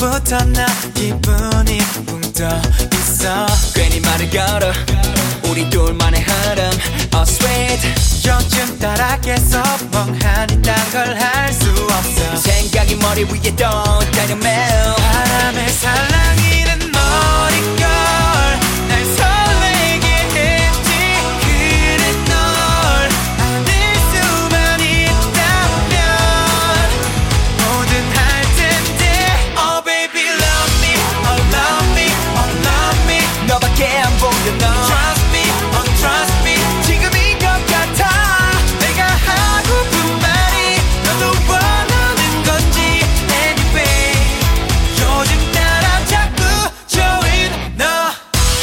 처음부터 나 기분이 붕 떠 있어. 괜히 말을 걸어 우리 둘만의 흐름 Oh sweet. 요즘 따라 계속 멍하니 딴 걸 할 수 없어. 생각이 머리 위에 떠다녀 매일 바람에 살랑이는 머릿결 날 설레게 했지. 그래 널 안을 수만 있다면 뭐든 할 텐데. Oh baby love me, oh love me, oh love me. 너밖에 안 보여 너 Trust me, oh trust me. 지금인 것 같아. 내가 하고픈 말이 너도 원하는 건지 anyway. 요즘 따라 자꾸 좋은 너.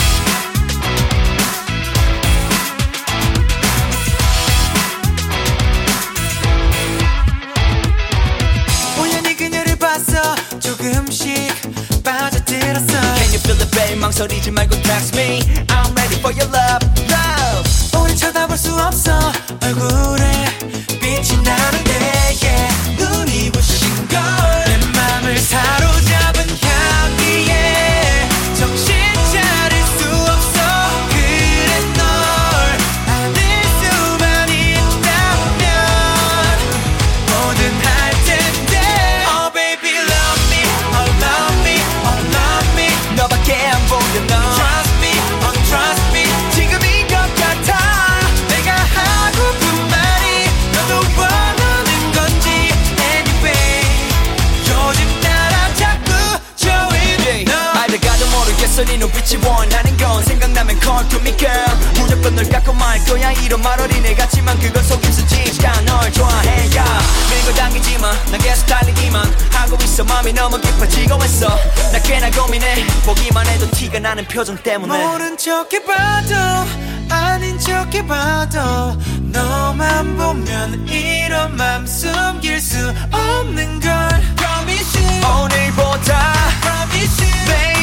우연히 그녀를 봤어. 조금씩 빠져들었어. Can you feel the pain 망설이지 말고 text me I'm ready for your love love. 오래 쳐다볼 수 없어. 얼굴에 빛이 나는데 yeah. 눈이 부신 걸. 내 맘을 사로잡은 향기에 정신 차릴 수 없어. 그래 널 안을 수만 있다면 뭐든 할 텐데. Oh baby love me, oh love me, oh love me. 너밖에 안 보여 너 Trust me, oh trust me. 지금인 것 같아. 내가 하고픈 말이 너도 원하는 건지 anyway. 요즘 따라 자꾸 좋은 너. 알다가도 모르겠어 네 눈빛이 원하는 건 생각나면 call to me girl. 무조건 널 갖고 말 거야 이런 말 어린애 같지만 그건 속임수지니까 널 좋아해 yeah. 밀고 당기지만 난 계속 달리기만 하고 있어. 맘이 너무 깊어지고 있어. 나 꽤나 고민해 보기만 해도 티가 나는 표정 때문에. 모른 척 해봐도 아닌 척 해봐도 너만 보면 이런 맘 숨길 수 없는 걸. Promise you, 오늘보다 promise you. baby